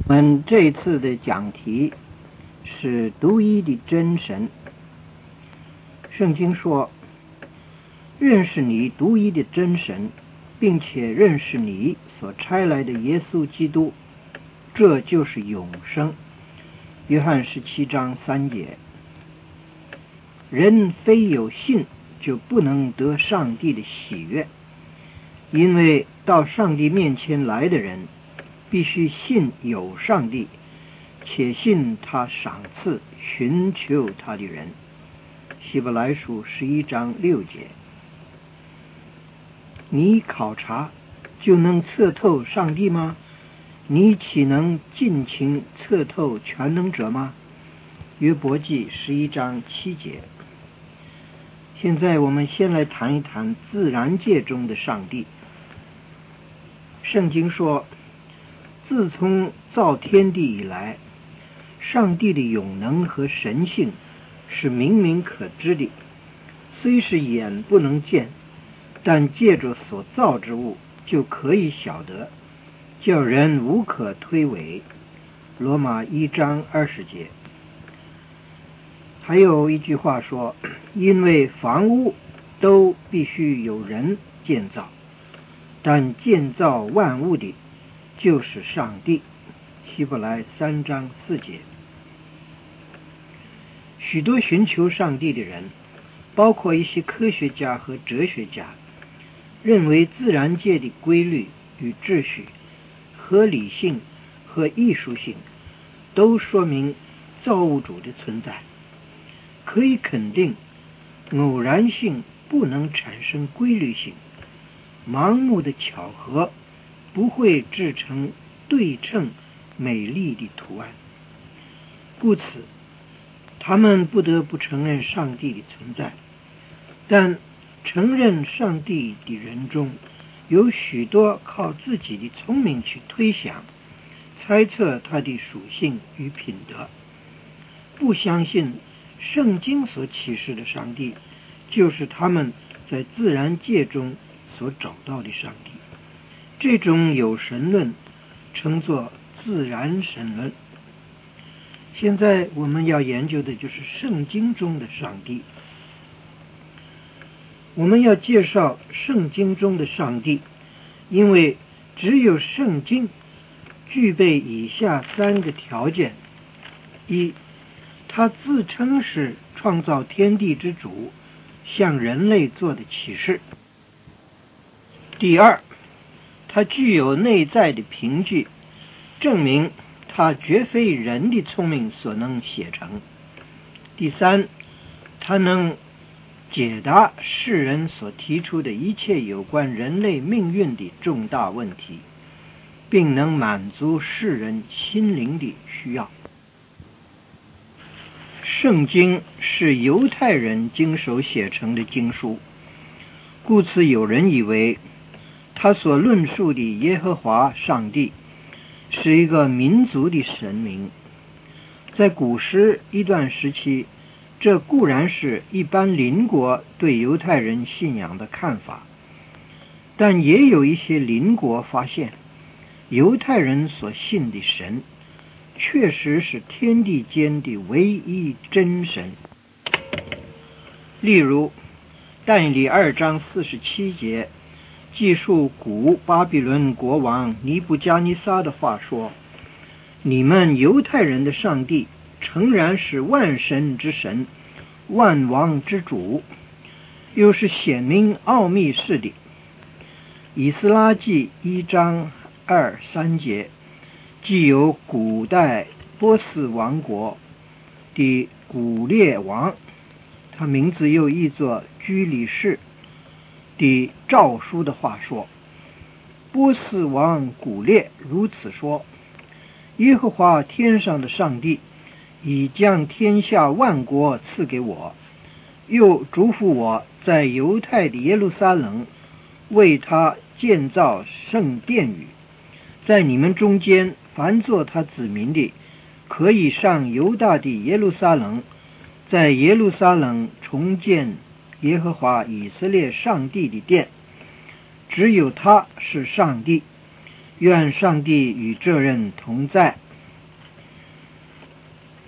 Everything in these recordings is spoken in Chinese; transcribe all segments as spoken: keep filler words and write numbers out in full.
我们这一次的讲题是独一的真神。圣经说，认识你独一的真神，并且认识你所差来的耶稣基督，这就是永生。约翰十七章三节。人非有信，就不能得上帝的喜悦，因为到上帝面前来的人必须信有上帝，且信他赏赐寻求他的人。希伯来书十一章六节。你考察就能测透上帝吗？你岂能尽情测透全能者吗？约伯记十一章七节。现在我们先来谈一谈自然界中的上帝。圣经说，自从造天地以来，上帝的永能和神性是明明可知的，虽是眼不能见，但借着所造之物就可以晓得，叫人无可推诿。罗马一章二十节。还有一句话说，因为房屋都必须有人建造，但建造万物的就是上帝。希伯来三章四节。许多寻求上帝的人，包括一些科学家和哲学家，认为自然界的规律与秩序、合理性和艺术性都说明造物主的存在。可以肯定，偶然性不能产生规律性，盲目的巧合不会制成对称美丽的图案。故此，他们不得不承认上帝的存在。但承认上帝的人中，有许多靠自己的聪明去推想、猜测他的属性与品德，不相信圣经所启示的上帝就是他们在自然界中所找到的上帝。这种有神论称作自然神论。现在我们要研究的就是圣经中的上帝。我们要介绍圣经中的上帝，因为只有圣经具备以下三个条件：一，他自称是创造天地之主，向人类做的启示；第二，他具有内在的凭据，证明他绝非人的聪明所能写成；第三，他能解答世人所提出的一切有关人类命运的重大问题，并能满足世人心灵的需要。圣经是犹太人经手写成的经书，故此有人以为他所论述的耶和华上帝是一个民族的神明。在古时一段时期，这固然是一般邻国对犹太人信仰的看法，但也有一些邻国发现，犹太人所信的神确实是天地间的唯一真神。例如，但以理二章四十七节记述古巴比伦国王尼布加尼撒的话说，你们犹太人的上帝诚然是万神之神，万王之主，又是显明奥秘事的。以斯拉记一章二三节既有古代波斯王国的古列王，他名字又译作居里士的诏书的话说，波斯王古列如此说，耶和华天上的上帝已将天下万国赐给我，又嘱咐我在犹太的耶路撒冷为他建造圣殿宇，在你们中间凡做他子民的，可以上犹大的耶路撒冷，在耶路撒冷重建耶和华以色列上帝的殿，只有他是上帝。愿上帝与这人同在。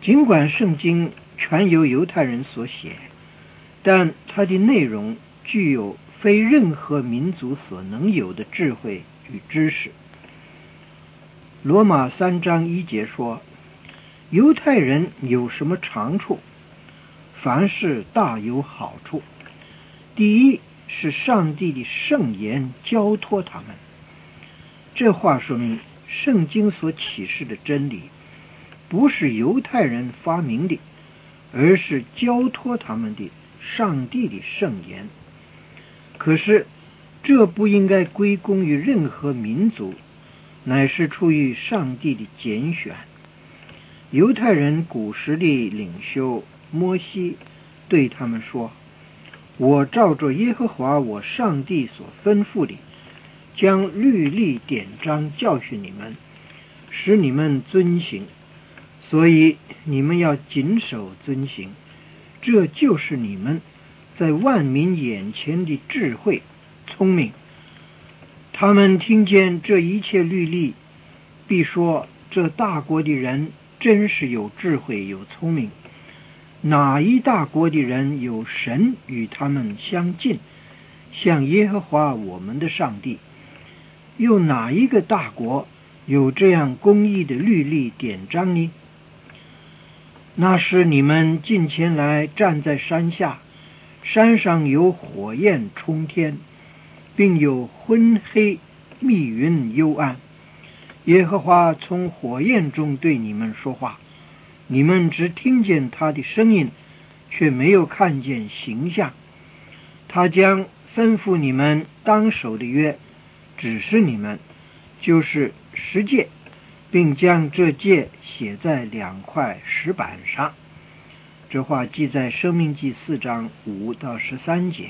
尽管圣经全由犹太人所写，但它的内容具有非任何民族所能有的智慧与知识。罗马三章一节说，犹太人有什么长处？凡事大有好处。第一是上帝的圣言交托他们。这话说明圣经所启示的真理不是犹太人发明的，而是交托他们的上帝的圣言。可是这不应该归功于任何民族，乃是出于上帝的拣选。犹太人古时的领袖摩西对他们说，我照着耶和华我上帝所吩咐的，将律例典章教训你们，使你们遵行，所以你们要谨守遵行，这就是你们在万民眼前的智慧聪明。他们听见这一切律例，必说，这大国的人真是有智慧有聪明。哪一大国的人有神与他们相近，像耶和华我们的上帝？又哪一个大国有这样公义的律例典章呢？那时你们近前来站在山下，山上有火焰冲天，并有昏黑密云幽暗。耶和华从火焰中对你们说话，你们只听见他的声音，却没有看见形象。他将吩咐你们当守的约指示你们，就是十诫，并将这诫写在两块石板上。这话记在申命记四章五到十三节。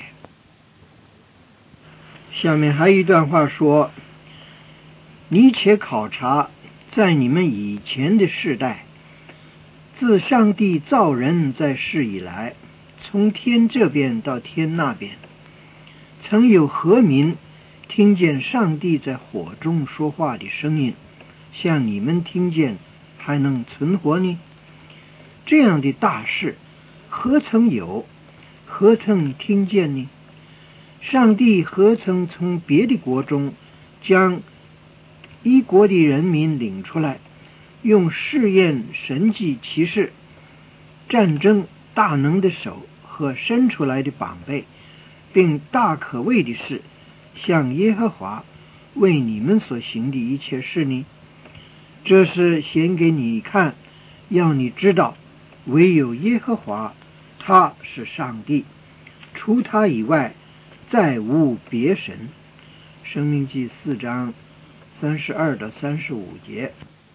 下面还有一段话说，你且考察，在你们以前的世代，自上帝造人在世以来，从天这边到天那边，曾有何民听见上帝在火中说话的声音，像你们听见还能存活呢？这样的大事何曾有，何曾听见呢？上帝何曾从别的国中将一国的人民领出来，用试验神迹奇事、战争大能的手和伸出来的膀臂，并大可畏的事，像耶和华为你们所行的一切事呢？这是显给你看，要你知道，唯有耶和华，他是上帝，除他以外再无别神。申命记四章三十二到三十五节。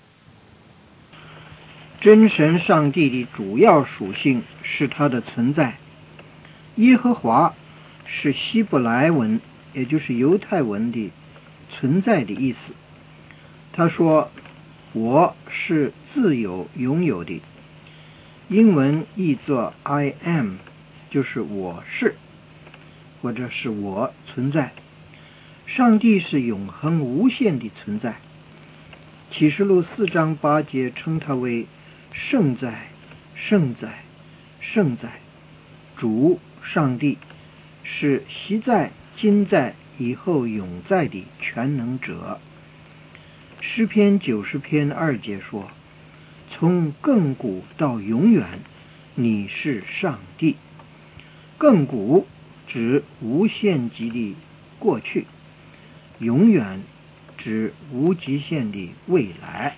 真神上帝的主要属性是他的存在。耶和华是希伯来文，也就是犹太文的存在的意思。他说，我是自有拥有的。英文译作 I am， 就是我是，或者是我存在。上帝是永恒无限的存在。启示录四章八节称他为圣在，圣在，圣在。主上帝是昔在、今在、以后永在的全能者。诗篇九十篇二节说，从亘古到永远，你是上帝。亘古指无限极的过去，永远指无极限的未来。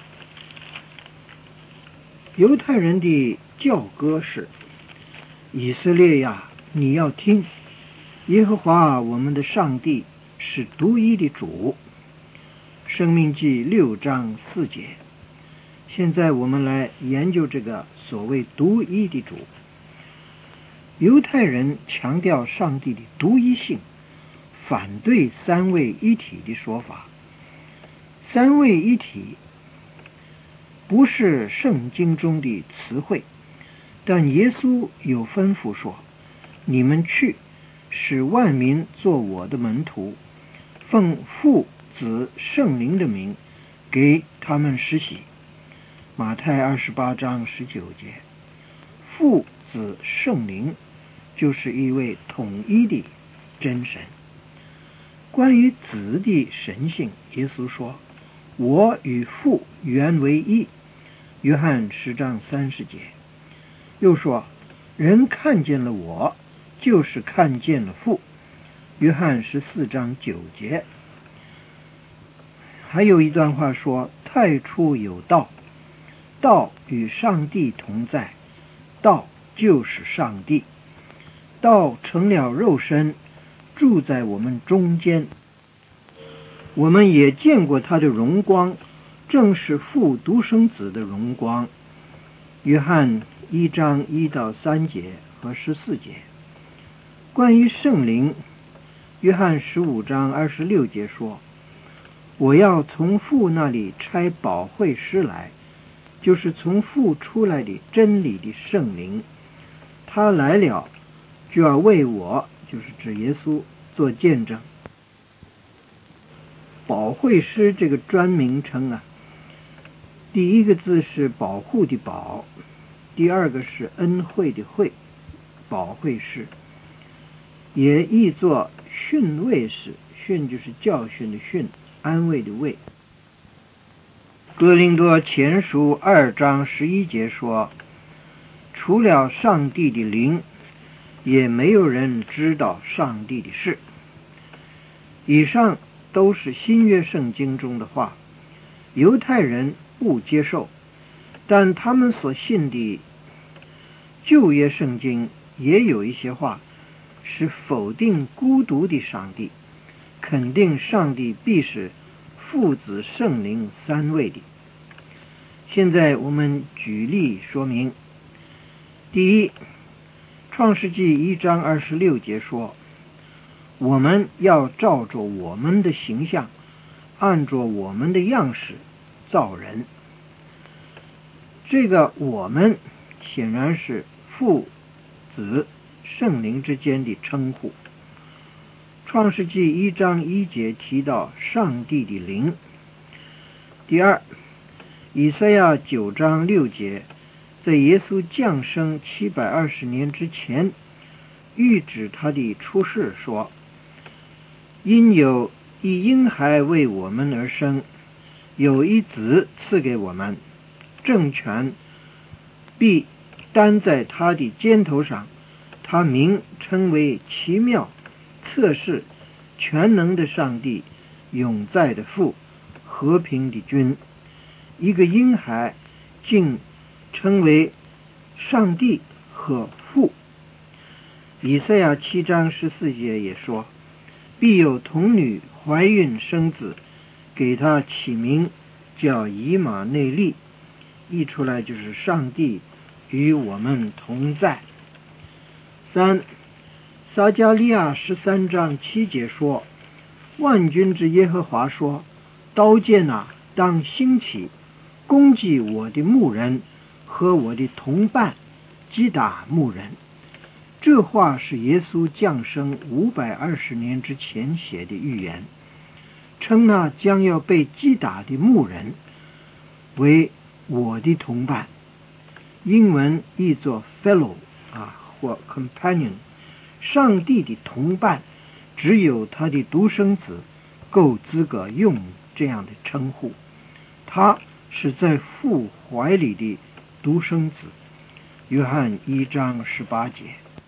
犹太人的教歌是，以色列呀，你要听，耶和华我们的上帝是独一的主。申命记六章四节。现在我们来研究这个所谓独一的主。犹太人强调上帝的独一性，反对三位一体的说法。三位一体不是圣经中的词汇，但耶稣有吩咐说，你们去，使万民做我的门徒，奉父子圣灵的名给他们施洗。 马太二十八章十九节，父子圣灵就是一位统一的真神。关于子的神性，耶稣说，我与父原为一，约翰十章三十节。又说，人看见了我，就是看见了父，约翰十四章九节。还有一段话说，太初有道，道与上帝同在，道就是上帝，道成了肉身，住在我们中间，我们也见过他的荣光，正是父独生子的荣光。约翰一章一到三节和十四节。关于圣灵，约翰十五章二十六节说，我要从父那里差保惠师来，就是从父出来的真理的圣灵，他来了就要为我，就是指耶稣做见证。保惠师这个专名称啊，第一个字是保护的保，第二个是恩惠的惠，保惠师也译作训慰师，训就是教训的训，安慰的慰。哥林多前书二章十一节说，除了上帝的灵，也没有人知道上帝的事。以上都是新约圣经中的话，犹太人不接受，但他们所信的旧约圣经也有一些话是否定孤独的上帝，肯定上帝必是父子圣灵三位的。现在我们举例说明。第一，创世纪一章二十六节说，我们要照着我们的形象，按着我们的样式造人。这个我们显然是父子圣灵之间的称呼。创世纪一章一节提到上帝的灵。第二，以赛亚九章六节在耶稣降生七百二十年之前预指他的出世，说，因有一婴孩为我们而生，有一子赐给我们，政权必担在他的肩头上，他名称为奇妙、测试、全能的上帝，永在的父，和平的君。一个婴孩竟称为上帝和父。以赛亚七章十四节也说，必有童女怀孕生子，给他起名叫以马内利，译出来就是上帝与我们同在。三，撒迦利亚十三章七节说，万军之耶和华说，刀剑啊，当兴起，攻击我的牧人和我的同伴，击打牧人。这话是耶稣降生五百二十年之前写的预言，称那将要被击打的牧人为我的同伴，英文译作 fellow 啊或 companion。上帝的同伴只有他的独生子够资格用这样的称呼，他是在父怀里的独生子。约翰一章十八节。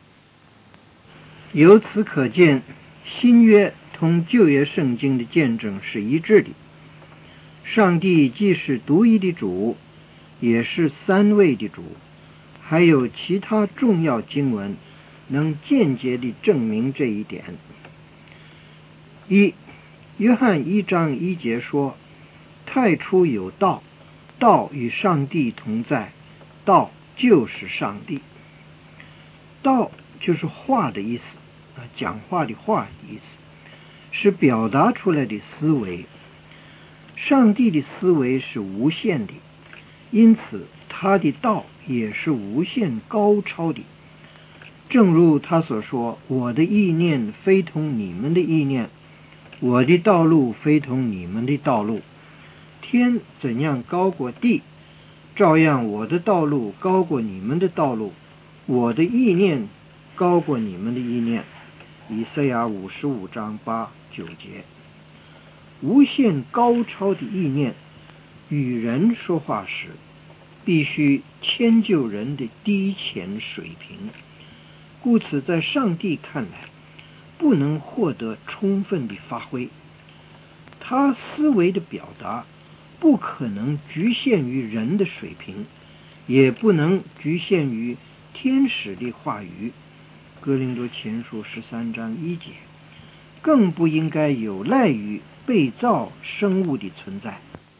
由此可见，新约同旧约圣经的见证是一致的。上帝既是独一的主，也是三位的主。还有其他重要经文能间接地证明这一点。一，约翰一章一节说，太初有道，道与上帝同在，道就是上帝。道就是话的意思，讲话的话的意思，是表达出来的思维。上帝的思维是无限的，因此他的道也是无限高超的。正如他所说，我的意念非同你们的意念，我的道路非同你们的道路。天怎样高过地， 照样我的道路高过你们的道路，我的意念高过你们的意念。以赛亚五十五章八九节。无限高超的意念与人说话时，必须迁就人的低浅水平，故此在上帝看来不能获得充分的发挥。他思维的表达不可能局限于人的水平，也不能局限于天使的话语，哥林多前书十三章一节，更不应该有赖于被造生物的存在。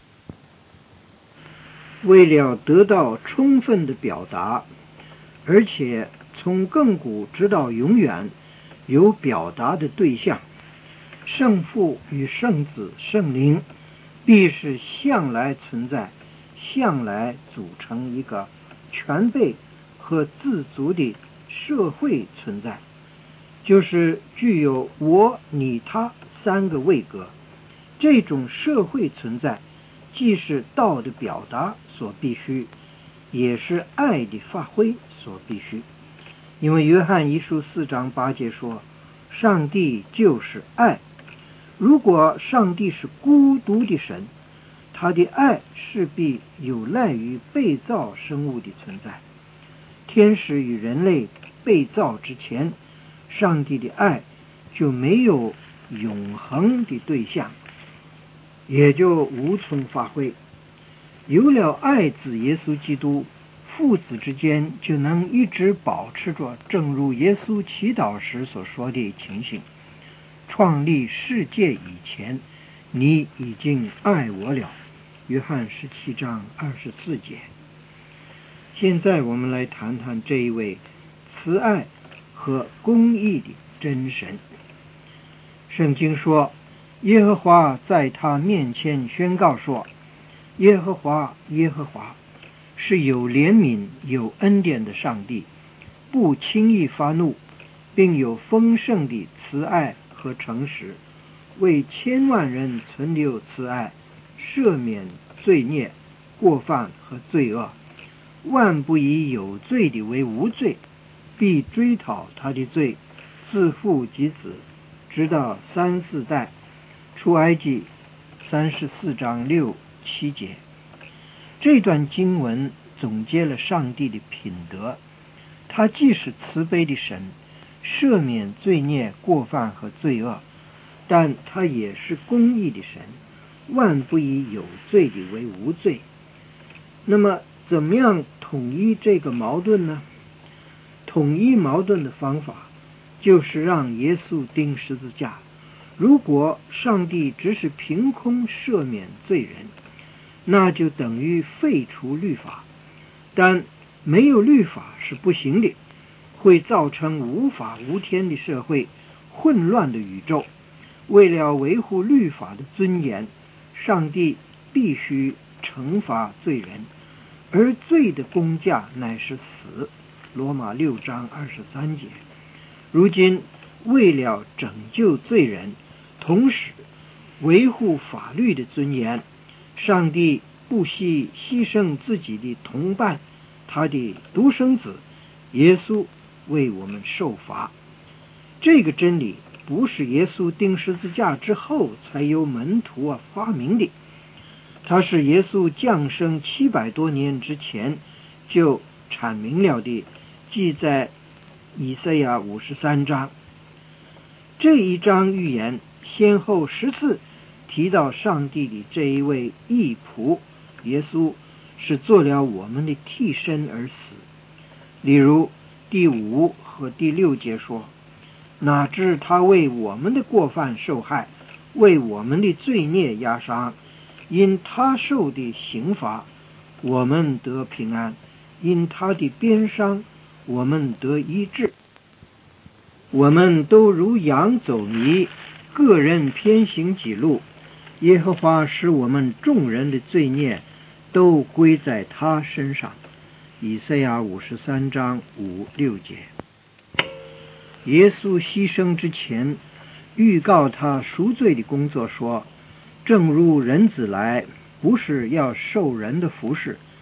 为了得到充分的表达，而且从亘古直到永远有表达的对象，圣父与圣子圣灵必是向来存在，向来组成一个全备和自足的社会存在，就是具有我你他三个位格。这种社会存在既是道的表达所必须，也是爱的发挥所必须。因为约翰一书四章八节说，上帝就是爱。如果上帝是孤独的神，他的爱势必有赖于被造生物的存在。天使与人类被造之前，上帝的爱就没有永恒的对象，也就无从发挥。有了爱子耶稣基督，父子之间就能一直保持着正如耶稣祈祷时所说的情形，创立世界以前，你已经爱我了。约翰十七章二十四节。现在我们来谈谈这一位慈爱和公义的真神。圣经说，耶和华在他面前宣告说，耶和华耶和华是有怜悯有恩典的上帝，不轻易发怒，并有丰盛的慈爱和诚实，为千万人存留慈爱，赦免罪孽过犯和罪恶，万不以有罪的为无罪，必追讨他的罪，自父及子，直到三四代。出埃及三十四章六七节。这段经文总结了上帝的品德，他既是慈悲的神，赦免罪孽过犯和罪恶，但他也是公义的神，万不以有罪的为无罪。那么怎么样统一这个矛盾呢？统一矛盾的方法就是让耶稣钉十字架。如果上帝只是凭空赦免罪人，那就等于废除律法，但没有律法是不行的，会造成无法无天的社会，混乱的宇宙。为了维护律法的尊严，上帝必须惩罚罪人，而罪的工价乃是死。罗马六章二十三节。如今为了拯救罪人，同时维护法律的尊严，上帝不惜牺牲自己的同伴，他的独生子耶稣为我们受罚。这个真理不是耶稣钉十字架之后才由门徒啊发明的，它是耶稣降生七百多年之前就阐明了的，记在以赛亚五十三章。这一章预言先后十次提到上帝的这一位义仆耶稣是做了我们的替身而死。例如第五和第六节说，哪知他为我们的过犯受害，为我们的罪孽压伤，因他受的刑罚，我们得平安，因他的鞭伤，我们得医治。我们都如羊走迷，个人偏行己路，耶和华使我们众人的罪孽都归在他身上。以赛亚五十三章五六节。耶稣牺牲之前预告他赎罪的工作说，正如人子来，不是要受人的服侍，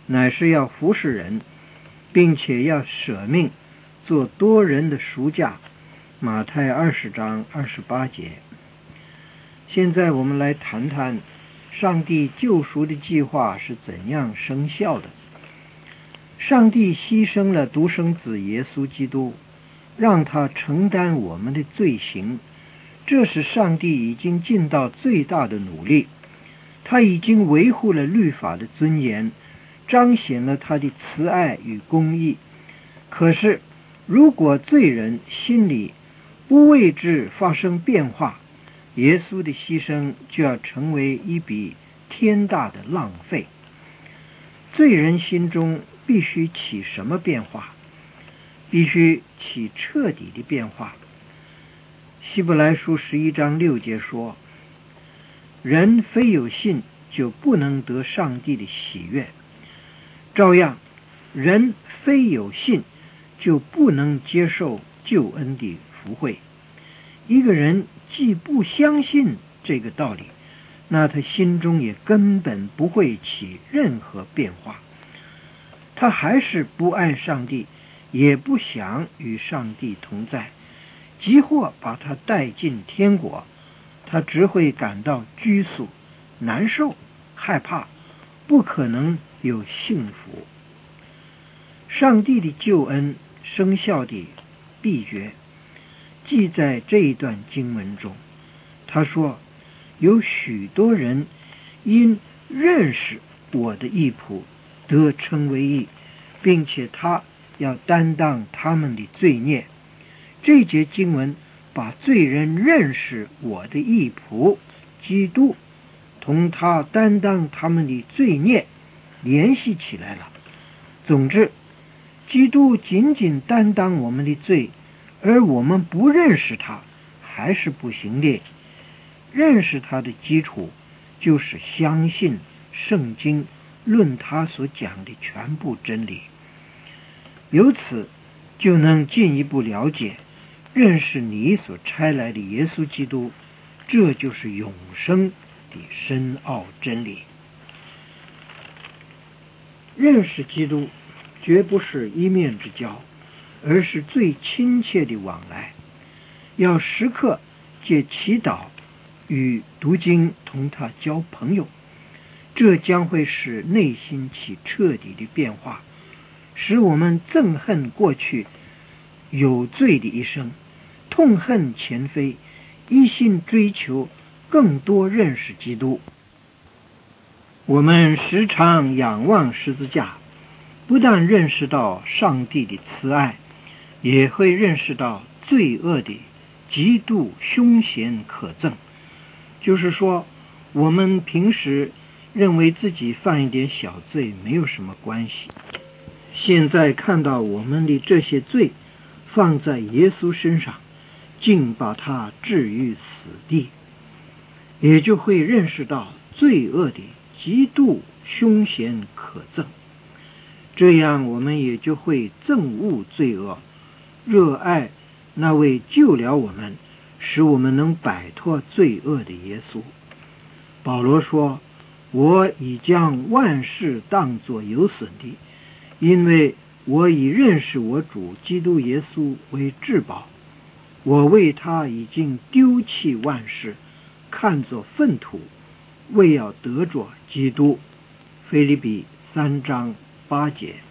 乃是要服侍人，并且要舍命做多人的赎价。马太二十章二十八节。现在我们来谈谈上帝救赎的计划是怎样生效的。上帝牺牲了独生子耶稣基督，让他承担我们的罪行，这是上帝已经尽到最大的努力。他已经维护了律法的尊严，彰显了他的慈爱与公义。可是如果罪人心里不为之发生变化，耶稣的牺牲就要成为一笔天大的浪费。罪人心中必须起什么变化？必须起彻底的变化。希伯来书十一章六节说，人非有信就不能得上帝的喜悦，照样人非有信就不能接受救恩的福惠。一个人既不相信这个道理，那他心中也根本不会起任何变化。他还是不爱上帝，也不想与上帝同在，即或把他带进天国，他只会感到拘束、难受、害怕，不可能有幸福。上帝的救恩生效的秘诀记在这一段经文中。他说，有许多人因认识我的义仆得称为义，并且他要担当他们的罪孽。这节经文把罪人认识我的义仆基督同他担当他们的罪孽联系起来了。总之，基督仅仅担当我们的罪，而我们不认识他，还是不行的。认识他的基础就是相信圣经论他所讲的全部真理，由此就能进一步了解认识你所差来的耶稣基督，这就是永生的深奥真理。认识基督绝不是一面之交，而是最亲切的往来，要时刻借祈祷与读经同他交朋友，这将会使内心起彻底的变化，使我们憎恨过去有罪的一生，痛恨前非，一心追求更多认识基督。我们时常仰望十字架，不但认识到上帝的慈爱，也会认识到罪恶的极度凶险可憎。就是说，我们平时认为自己犯一点小罪没有什么关系，现在看到我们的这些罪放在耶稣身上，竟把他置于死地，也就会认识到罪恶的极度凶险可憎。这样我们也就会憎恶罪恶，热爱那位救了我们，使我们能摆脱罪恶的耶稣。保罗说，我已将万事当作有损的，因为我已认识我主基督耶稣为至宝，我为他已经丢弃万事，看作粪土，为要得着基督。腓立比三章八节。